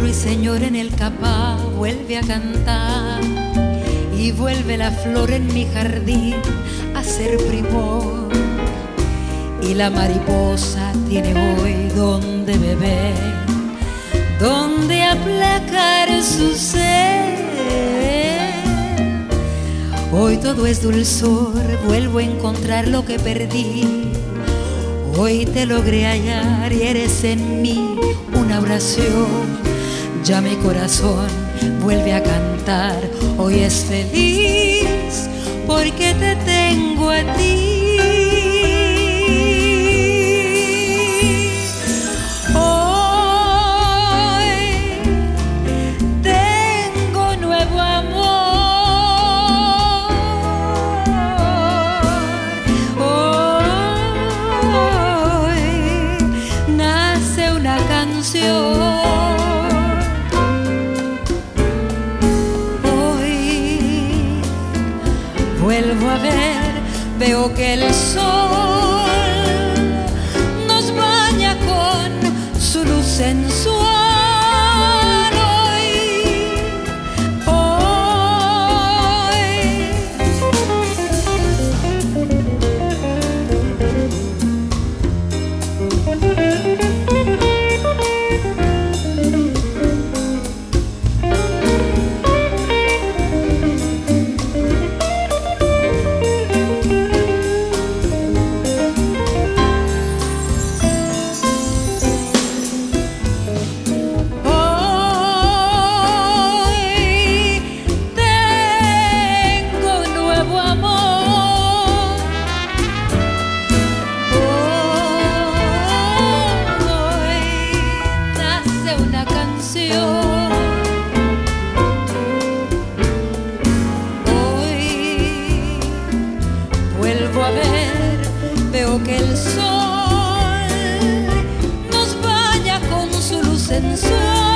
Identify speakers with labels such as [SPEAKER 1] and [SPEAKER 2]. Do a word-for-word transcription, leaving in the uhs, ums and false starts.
[SPEAKER 1] ruiseñor en el capá vuelve a cantar y vuelve la flor en mi jardín a ser primor. Y la mariposa tiene hoy donde beber, donde aplacar su sed. Hoy todo es dulzor, vuelvo a encontrar lo que perdí. Hoy te logré hallar y eres en mí una oración. Ya mi corazón vuelve a cantar, hoy es feliz porque te tengo a ti. Vuelvo a ver, veo que el sol nos baña con su luz sensual. Vuelvo a ver, veo que el sol nos baña con su luz sensual.